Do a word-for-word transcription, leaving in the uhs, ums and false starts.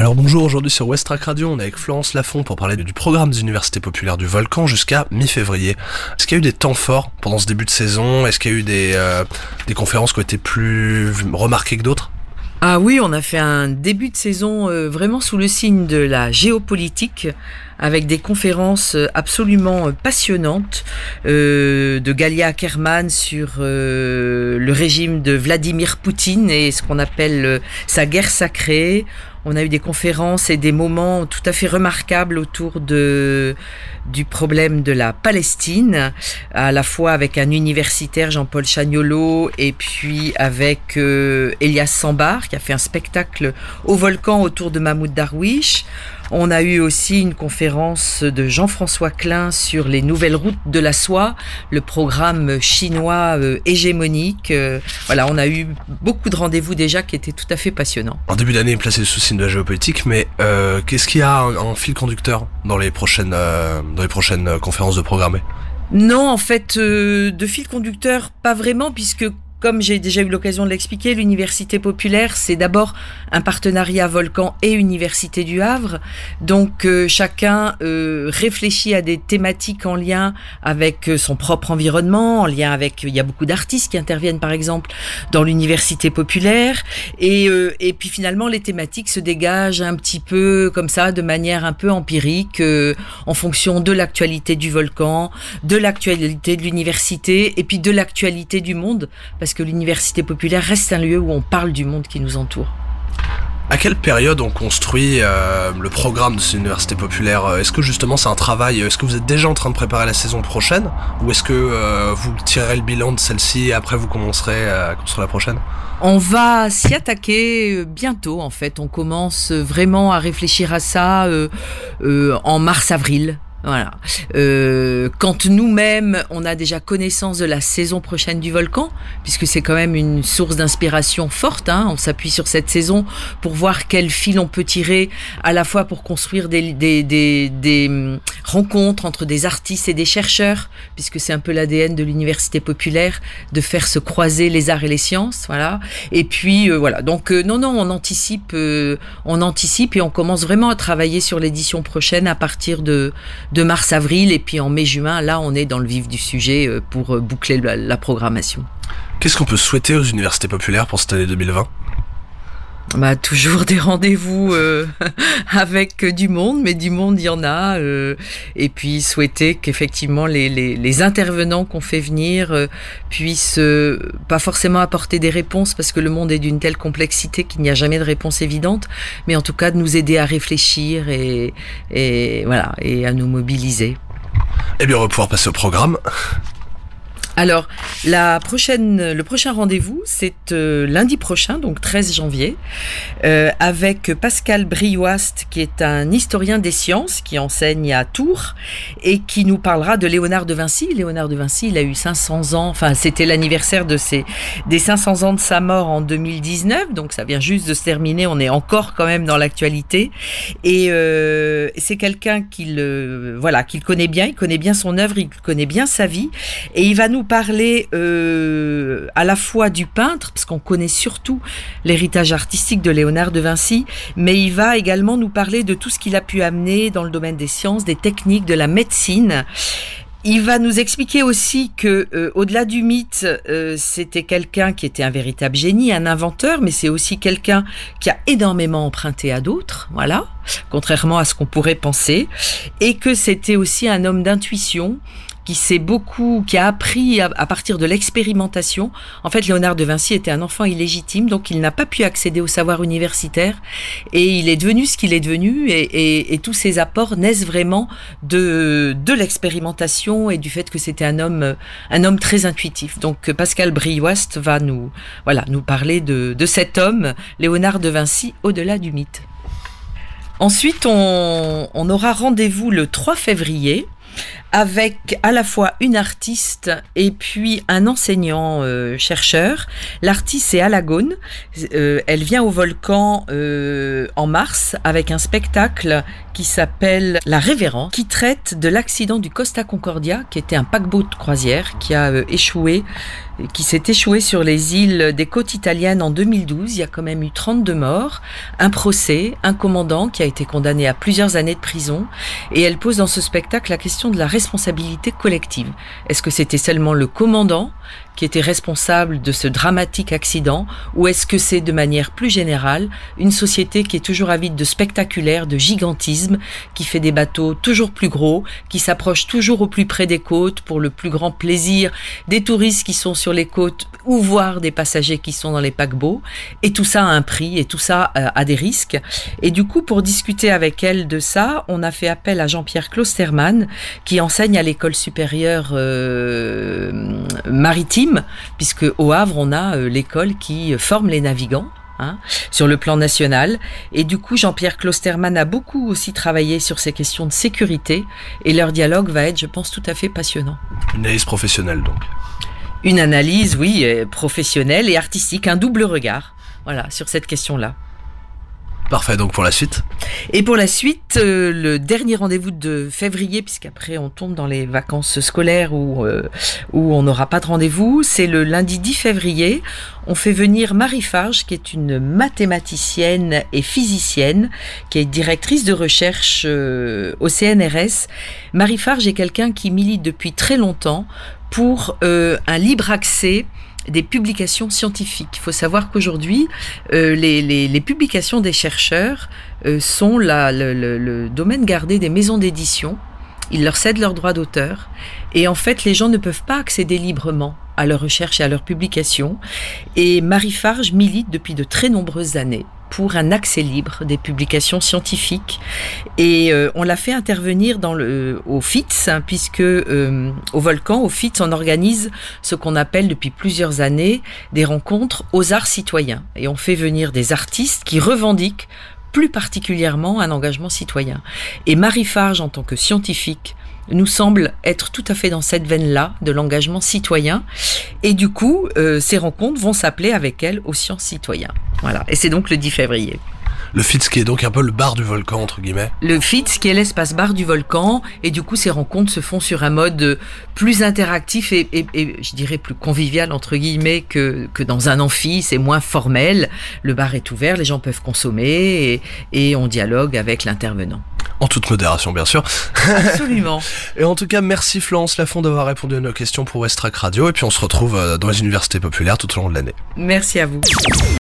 Alors bonjour, aujourd'hui sur Westrack Radio, on est avec Florence Lafont pour parler du programme des universités populaires du Volcan jusqu'à mi-février. Est-ce qu'il y a eu des temps forts pendant ce début de saison? Est-ce qu'il y a eu des, euh, des conférences qui ont été plus remarquées que d'autres? Ah oui, on a fait un début de saison euh, vraiment sous le signe de la géopolitique, avec des conférences absolument passionnantes euh, de Galia Ackerman sur euh, le régime de Vladimir Poutine et ce qu'on appelle euh, sa guerre sacrée. On a eu des conférences et des moments tout à fait remarquables autour de, du problème de la Palestine, à la fois avec un universitaire, Jean-Paul Chagnolo, et puis avec euh, Elias Sambar, qui a fait un spectacle au Volcan autour de Mahmoud Darwish. On a eu aussi une conférence de Jean-François Klein sur les nouvelles routes de la soie, le programme chinois euh, hégémonique. Euh, voilà, on a eu beaucoup de rendez-vous déjà qui étaient tout à fait passionnants. En début d'année, placé sous signe de la géopolitique, mais euh, qu'est-ce qu'il y a en, en fil conducteur dans les prochaines, euh, dans les prochaines conférences de programmées? Non, en fait, euh, de fil conducteur, pas vraiment, puisque comme j'ai déjà eu l'occasion de l'expliquer, l'université populaire, c'est d'abord un partenariat Volcan et Université du Havre. Donc euh, chacun euh, réfléchit à des thématiques en lien avec euh, son propre environnement, en lien avec... Il y a beaucoup d'artistes qui interviennent par exemple dans l'université populaire. Et, euh, et puis finalement, les thématiques se dégagent un petit peu comme ça, de manière un peu empirique, euh, en fonction de l'actualité du Volcan, de l'actualité de l'université et puis de l'actualité du monde. Parce que l'université populaire reste un lieu où on parle du monde qui nous entoure. À quelle période on construit euh, le programme de cette université populaire? Est-ce que justement c'est un travail, est-ce que vous êtes déjà en train de préparer la saison prochaine? Ou est-ce que euh, vous tirerez le bilan de celle-ci et après vous commencerez à construire la prochaine? On va s'y attaquer bientôt en fait. On commence vraiment à réfléchir à ça euh, euh, en mars-avril. Voilà. Euh, quand nous-mêmes, on a déjà connaissance de la saison prochaine du Volcan, puisque c'est quand même une source d'inspiration forte, hein, on s'appuie sur cette saison pour voir quel fil on peut tirer, à la fois pour construire des, des, des, des rencontres entre des artistes et des chercheurs, puisque c'est un peu l'A D N de l'université populaire, de faire se croiser les arts et les sciences, voilà. Et puis euh, voilà. Donc euh, non, non, on anticipe, euh, on anticipe et on commence vraiment à travailler sur l'édition prochaine à partir de de mars-avril, et puis en mai-juin, là, on est dans le vif du sujet pour boucler la, la programmation. Qu'est-ce qu'on peut souhaiter aux universités populaires pour cette année deux mille vingt? Bah, toujours des rendez-vous euh, avec du monde, mais du monde, il y en a. Euh, et puis, souhaiter qu'effectivement, les, les, les intervenants qu'on fait venir euh, puissent euh, pas forcément apporter des réponses, parce que le monde est d'une telle complexité qu'il n'y a jamais de réponse évidente, mais en tout cas, de nous aider à réfléchir et, et, voilà, et à nous mobiliser. Eh bien, on va pouvoir passer au programme. Alors, la prochaine, le prochain rendez-vous, c'est euh, lundi prochain, donc treize janvier, euh, avec Pascal Brioist, qui est un historien des sciences, qui enseigne à Tours, et qui nous parlera de Léonard de Vinci. Léonard de Vinci, il a eu cinq cents ans, enfin, c'était l'anniversaire de ses, des cinq cents ans de sa mort en deux mille dix-neuf, donc ça vient juste de se terminer, on est encore quand même dans l'actualité. Et euh, c'est quelqu'un qu'il, euh, voilà, qu'il connaît bien, il connaît bien son œuvre, il connaît bien sa vie, et il va nous parler euh, à la fois du peintre, parce qu'on connaît surtout l'héritage artistique de Léonard de Vinci, mais il va également nous parler de tout ce qu'il a pu amener dans le domaine des sciences, des techniques, de la médecine. Il va nous expliquer aussi que, euh, au-delà du mythe, euh, c'était quelqu'un qui était un véritable génie, un inventeur, mais c'est aussi quelqu'un qui a énormément emprunté à d'autres, voilà, contrairement à ce qu'on pourrait penser, et que c'était aussi un homme d'intuition, qui s'est beaucoup, qui a appris à, à partir de l'expérimentation. En fait, Léonard de Vinci était un enfant illégitime, donc il n'a pas pu accéder au savoir universitaire, et il est devenu ce qu'il est devenu, et, et, et tous ses apports naissent vraiment de, de l'expérimentation et du fait que c'était un homme, un homme très intuitif. Donc, Pascal Brioist va nous, voilà, nous parler de, de cet homme, Léonard de Vinci, au-delà du mythe. Ensuite, on, on aura rendez-vous le trois février avec à la fois une artiste et puis un enseignant euh, chercheur. L'artiste c'est Alagone, euh, elle vient au Volcan euh, en mars avec un spectacle qui s'appelle La Révérend, qui traite de l'accident du Costa Concordia, qui était un paquebot de croisière qui a euh, échoué, qui s'est échoué sur les îles des côtes italiennes en deux mille douze. Il y a quand même eu trente-deux morts, un procès, un commandant qui a été condamné à plusieurs années de prison, et elle pose dans ce spectacle la question de la responsabilité collective. Est-ce que c'était seulement le commandant qui était responsable de ce dramatique accident, ou est-ce que c'est de manière plus générale une société qui est toujours avide de spectaculaire, de gigantisme, qui fait des bateaux toujours plus gros, qui s'approche toujours au plus près des côtes pour le plus grand plaisir des touristes qui sont sur les côtes ou voir des passagers qui sont dans les paquebots, et tout ça a un prix et tout ça a des risques. Et du coup, pour discuter avec elle de ça, on a fait appel à Jean-Pierre Klostermann qui enseigne à l'école supérieure euh, maritime, puisque au Havre on a euh, l'école qui forme les navigants hein, sur le plan national, et du coup Jean-Pierre Klostermann a beaucoup aussi travaillé sur ces questions de sécurité, et leur dialogue va être, je pense, tout à fait passionnant. Une analyse professionnelle donc. Une analyse, oui, professionnelle et artistique, un double regard, voilà, sur cette question-là. Parfait, donc pour la suite. Et pour la suite, euh, le dernier rendez-vous de février, puisqu'après on tombe dans les vacances scolaires où, euh, où on n'aura pas de rendez-vous, c'est le lundi dix février. On fait venir Marie Farge, qui est une mathématicienne et physicienne, qui est directrice de recherche euh, au C N R S. Marie Farge est quelqu'un qui milite depuis très longtemps pour euh, un libre accès des publications scientifiques. Il faut savoir qu'aujourd'hui, euh, les, les, les publications des chercheurs euh, sont la, le, le, le domaine gardé des maisons d'édition. Ils leur cèdent leurs droits d'auteur. Et en fait, les gens ne peuvent pas accéder librement à leurs recherches et à leurs publications. Et Marie Farge milite depuis de très nombreuses années pour un accès libre des publications scientifiques, et euh, on l'a fait intervenir dans le, au F I T S, hein, puisque euh, au Volcan, au F I T S, on organise ce qu'on appelle depuis plusieurs années des rencontres aux arts citoyens, et on fait venir des artistes qui revendiquent plus particulièrement un engagement citoyen. Et Marie Farge, en tant que scientifique, nous semble être tout à fait dans cette veine-là de l'engagement citoyen. Et du coup, euh, ces rencontres vont s'appeler avec elle aux sciences citoyens. Voilà. Et c'est donc le dix février. Le F I T S qui est donc un peu le bar du volcan, entre guillemets. Le F I T S qui est l'espace bar du volcan, et du coup ces rencontres se font sur un mode plus interactif et, et, et je dirais plus convivial, entre guillemets, que, que dans un amphi. C'est moins formel, le bar est ouvert, les gens peuvent consommer, et, et on dialogue avec l'intervenant. En toute modération, bien sûr. Absolument. Et en tout cas, merci Florence Lafond d'avoir répondu à nos questions pour West Track Radio, et puis on se retrouve dans les universités populaires tout au long de l'année. Merci à vous.